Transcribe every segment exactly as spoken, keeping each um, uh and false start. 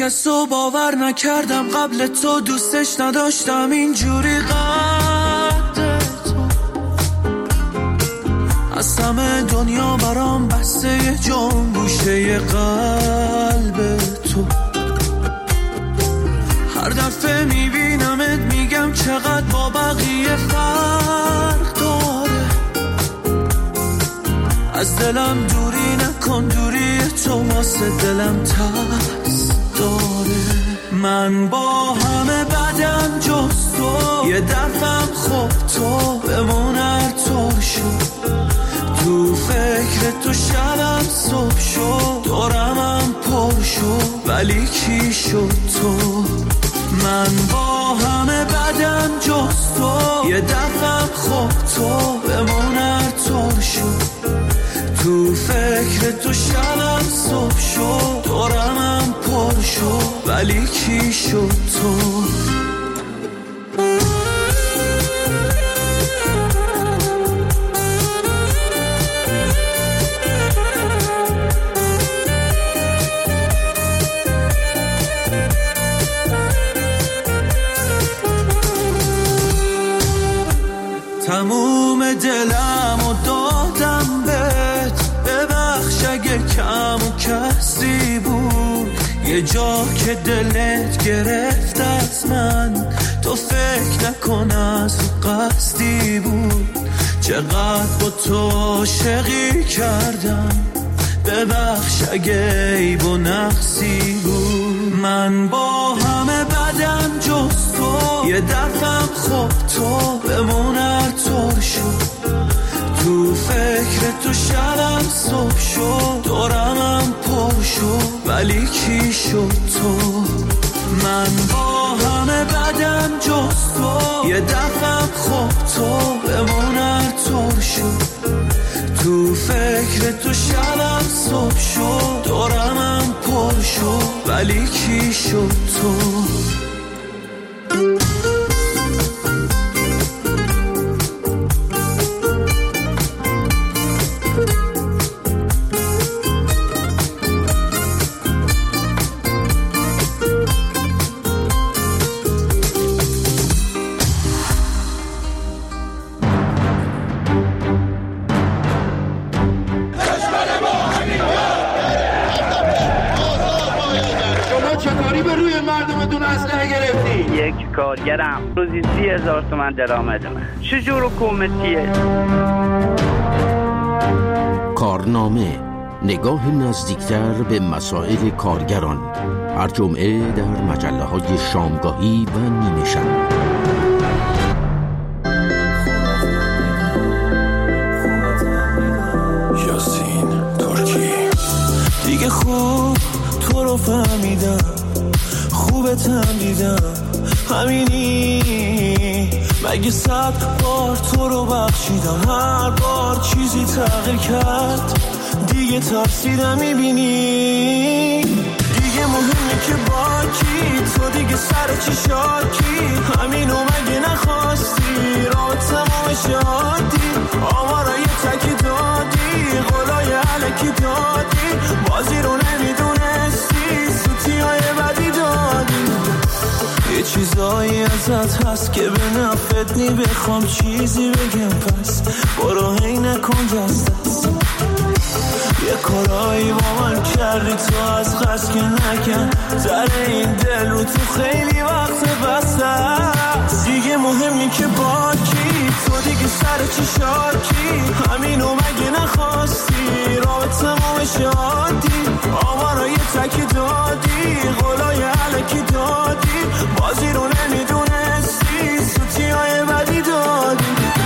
کس رو باور نکردم قبل تو، دوستش نداشتم اینجوری قد تو. از همه دنیا برام بسته یه جام گوشه قلب تو. هر دفعه میبینمت میگم چقدر با بقیه فرق داره. از دلم دوری نکن، دوری تو واسه دلم ترس داره. من با همه بدم جز تو، یه دفعم خوب تو بمون هر طور شد. تو فکر تو شبم صبح شد، دورمم پر شد ولی کی شد تو. من با همه بدم جز تو، یه دفعم خوب تو بمون هر طور شد. تو فکر تو شبم صبح شد، دورمم پر شد ولی کی شد تو. تموم دلم و دادم بهت، ببخش اگه کم و کسی بود. یه جا که دلت گرفت از من، تو فکر نکن از قصدی بود. چقدر با تو عاشقی کردم، ببخش اگه عیب و نقصی بود. من با همه بدم جز تو، یه دفعم خوب تو بمون هر طور شد. تو فکر تو شبم صبح شد، دورمم پر شد ولی کی شد تو. من با همه بدم جز تو، یه دفعم خوب تو بمون هر طور شد. تو فکر تو شبم صبح شد، دورمم پر شد ولی کی شد تو. کارگرم روزی سی هزار تومن درآمد من. چجور حکومتیه؟ کارنامه، نگاه نزدیکتر به مسائل کارگران. هر جمعه در مجله های شامگاهی و نیمه شب. یاسین ترکی. دیگه خوب تو رو فهمیدم، خوبتم دیدم، همینی. مگه صد بار تو رو بخشیدم، هر بار چیزی تغییر کرد، دیگه ترسیدم میبینی. دیگه مهمه که با کی، تو دیگه سر چی شاکی، همینو مگه نخواستی، راه تمام شادی، آمارای تکی دادی، قولای علکی دادی، بازی رو نمیدونستی، سوتی های بدی دادی. یه چیزایی ازت هست که به نفت نی، بخوام چیزی بگم پس برو هی نکن دست دست. یه کارایی با من کردی تو از قصد که نکن، در این دل رو تو خیلی وقت بسته است. دیگه مهمی که با کی، تو دیگه سر چی شاکی، همینو مگه نخواستی، راه تمام شادی، آمارای تکی دادی، قولای علکی دادی، بازی رو نمیدونستی، سوتی های بدی دادی.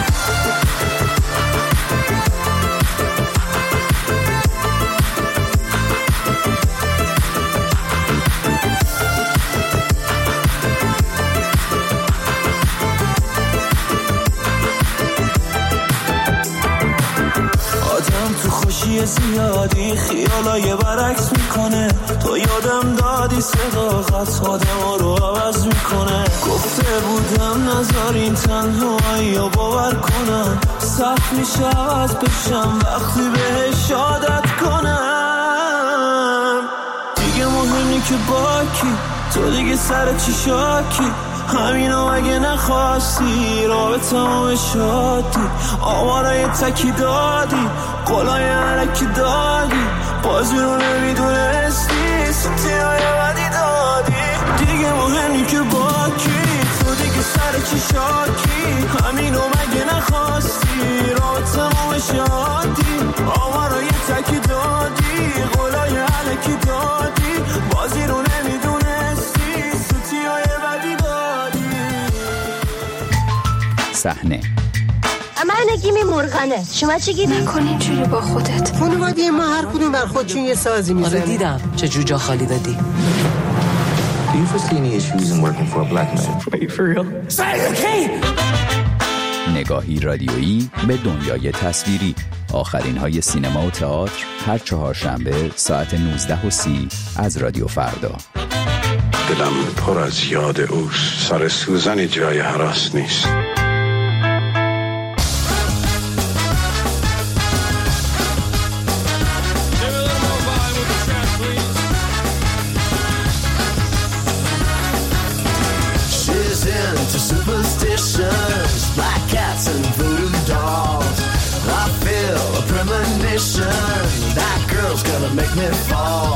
زیادی خیالای برعکس میکنه، تو یادم دادی صداقت آدم رو عوض میکنه. گفته بودم نذارین تنهایی رو باور کنم، سخت میشه عوض بشم وقتی بهش عادت کنم. دیگه مهمی که با کی، تو دیگه سر چی شاکی؟ همینو اگه نخواستی رابطه همه شادی آوارای تکی دادی قلای علکی دادی بازی رو نمیدونستی سوتی های بدی دادی دیگه مهمی که با کی تو دیگه سر چی شاکی همینو مگه نخواستی رابطه همه شادی آوارای تکی دادی قلای علکی دادی بازی رو نمیدونستی سوتی های بدی دادی. صحنه من نگیمی مرغنه شما چی گیری؟ نکن اینجوری با خودت. خانواده ما هر کدوم بر خودشون یه سازی میزنه. آره دیدم چه جوجا خالی دادی. Do you foresee any issues in working for a black man? Are you for real? نگاهی رادیویی به دنیای تصویری. آخرین های سینما و تئاتر هر چهارشنبه ساعت نوزده و سی از رادیو فردا. دلم پر از یاد اوست. سر سوزن جای هراس نیست. Superstitions, black cats and voodoo dolls. I feel a premonition. That girl's gonna make me fall.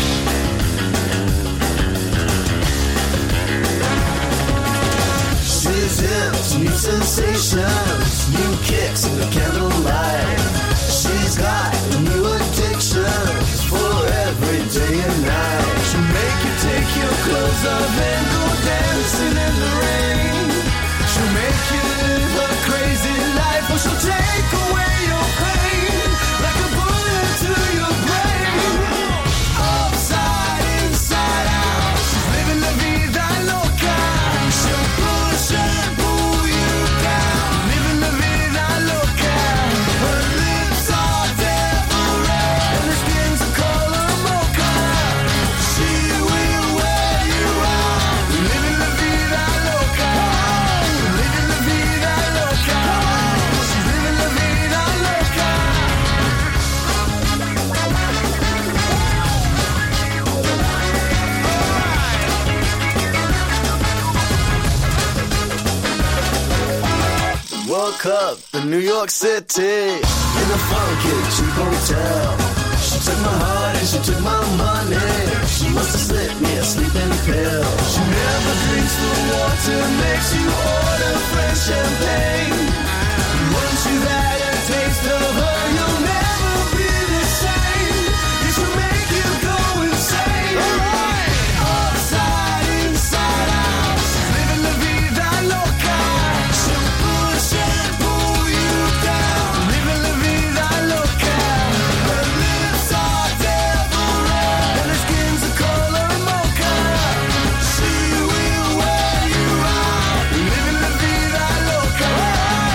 She's into new sensations, new kicks in the candlelight. She's got new addictions for every day and night. She'll make you take your clothes off and go dancing in the rain. She'll make you live a crazy life, or she'll take away your pain like a bullet to your brain. Upside, inside out, she's living la vida loca. She'll push and pull you down, living la vida loca. Her lips are devil red and her skin's a color mocha. She will wear you out, living la vida loca. Woke up in New York City in a funky cheap hotel. She took my heart and she took my money. She must have slipped me a sleeping pill. She never drinks the water, makes you order French champagne. Once you've had a taste of her, you'll never be the same. It will make you go insane. Alright, upside, inside out, she's living la vida loca. She'll push and pull you down, living la vida loca. Her lips are devil red and her skin's a color mocha. She will wear you out, living la vida loca.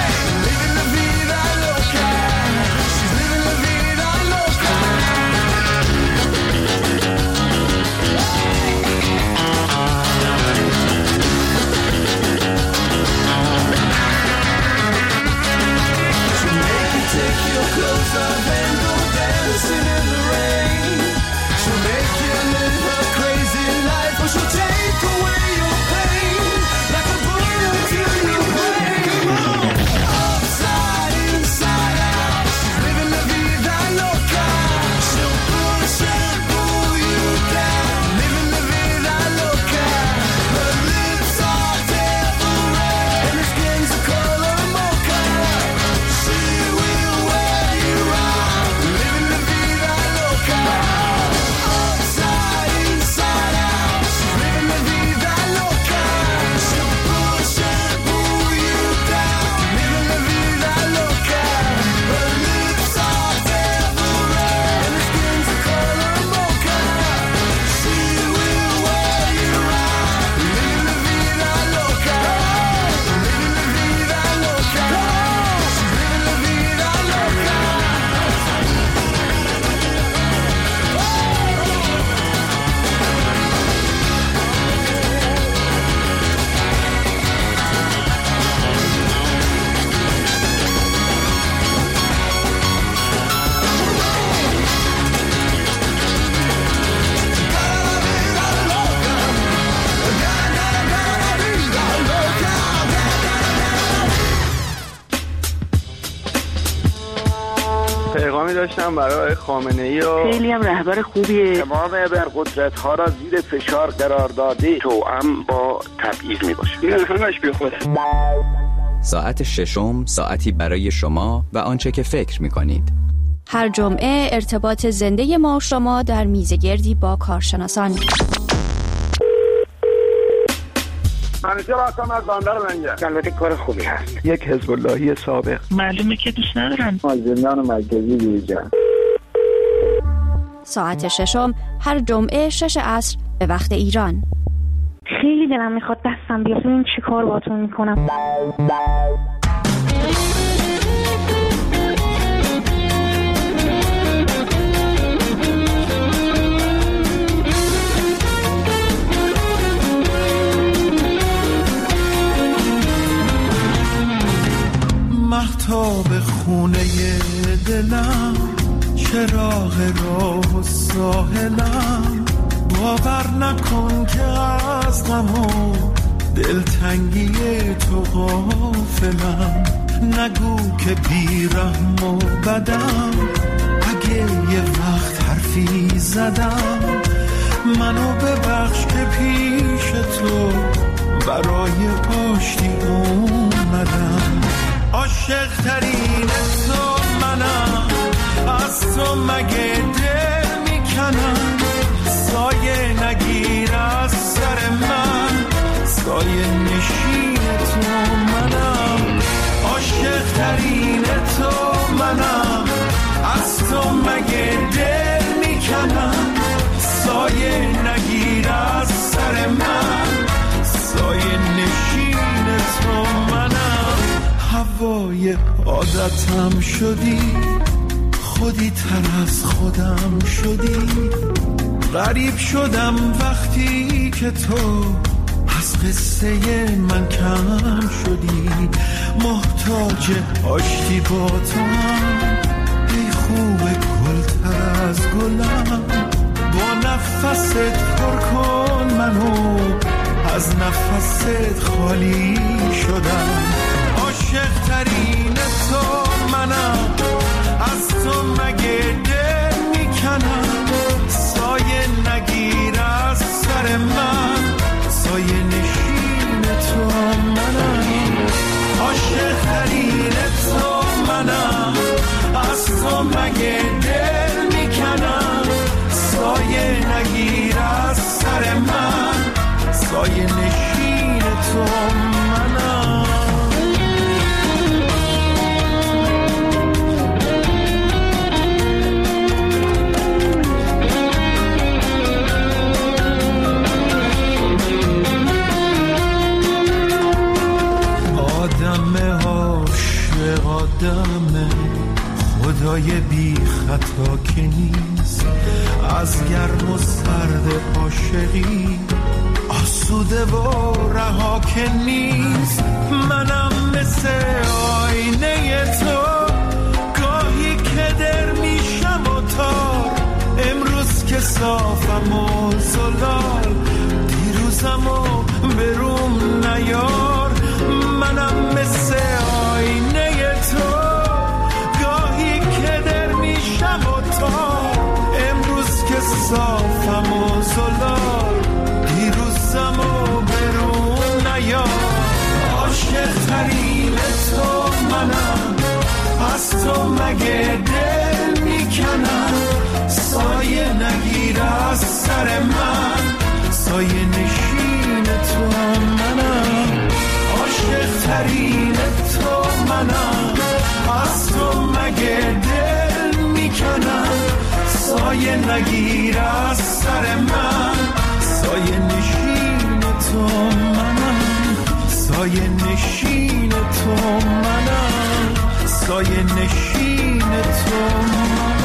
پیغامی داشتم برای خامنه‌ای و خیلی هم رهبر خوبیه. تمام ابرقدرت ها را زیر فشار قرار داده توأم با تبعیض میباشه. این همش بی خوده. ساعت ششم ساعتی برای شما و آنچه که فکر می‌کنید. هر جمعه ارتباط زنده ما و شما در میزگردی با کارشناسان. منیجر آسام از باندار منجر. البته کار خوبی هست. یک حزب اللهی سابق. معلومه که دوست ندارن. مازندران مرکزی دیجا. ساعت ششم هر جمعه شش عصر به وقت ایران. خیلی دلم میخواد دستم بیاد ببینم چی کار باهاتون میکنم. مهتاب خونه دلم، چراغ راه و ساحلم، باور نکن که از غم و دلتنگی تو غافلم. نگو که بیرحم و بدم، اگه یه وقت حرفی زدم، منو ببخش که پیش تو برای آشتی اومدم. عاشق ترین تو منم، از تو مگه دل میکنم. سایه نگیر از سر من، سایه نشین تو منم. عاشق ترین تو منم، از تو مگه دل میکنم. سایه نگیر از سر من، سایه نشین تو منم. هوای عادتم شدی، خودی تر از خودم شدی. غریب شدم وقتی که تو از قصه من کم شدی. محتاج آشتی با تو هم، ای خوب گل تر از گلم. با نفست پر کن منو، از نفست خالی شدم. عاشق ترین تو منم، از تو مگه دل میکنم. سایه نگیر از سر من، سایه نشین تو منم. عاشق ترین تو منم، از تو مگه دل میکنم. سایه نگیر از سر من، سایه نشین تو منم. آدم عاشق آدم، خدای بی خطا که نیست. از گرم و سرد عاشقی آسوده و رها که نیست. منم مثل آینه تو، گاهی که در میشم و تار. امروز که صافم و زلال، دیروزم و بروم نیار. منم مثل آینه تو، گاهی که در میشم و تار. امروز که صافم و زلال، دیروزم و برون نیار. عاشق ترین تو منم، از تو مگه دل میکنم. سایه نگیر از سر من، سایه نشین تو منم. عاشق ترین تو منم، از تو مگه دل میکنم. سایه نگیر از سر من، سایه نشین تو منم. سایه نشین تو منم، سایه نشین تو منم.